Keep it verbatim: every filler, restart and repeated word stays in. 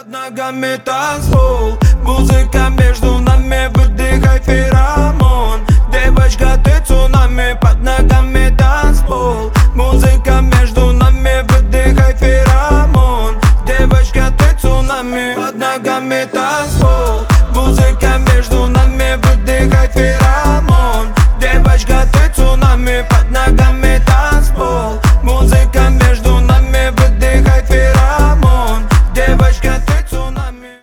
Под ногами танцпол, музыка между нами, выдыхай феромон. Девочка, ты цунами, под ногами танцпол, музыка между нами, выдыхай феромон. Девочка, ты цунами, под ногами танцпол, музыка между нами, выдыхай феромон. Девочка, ты цунами, под ногами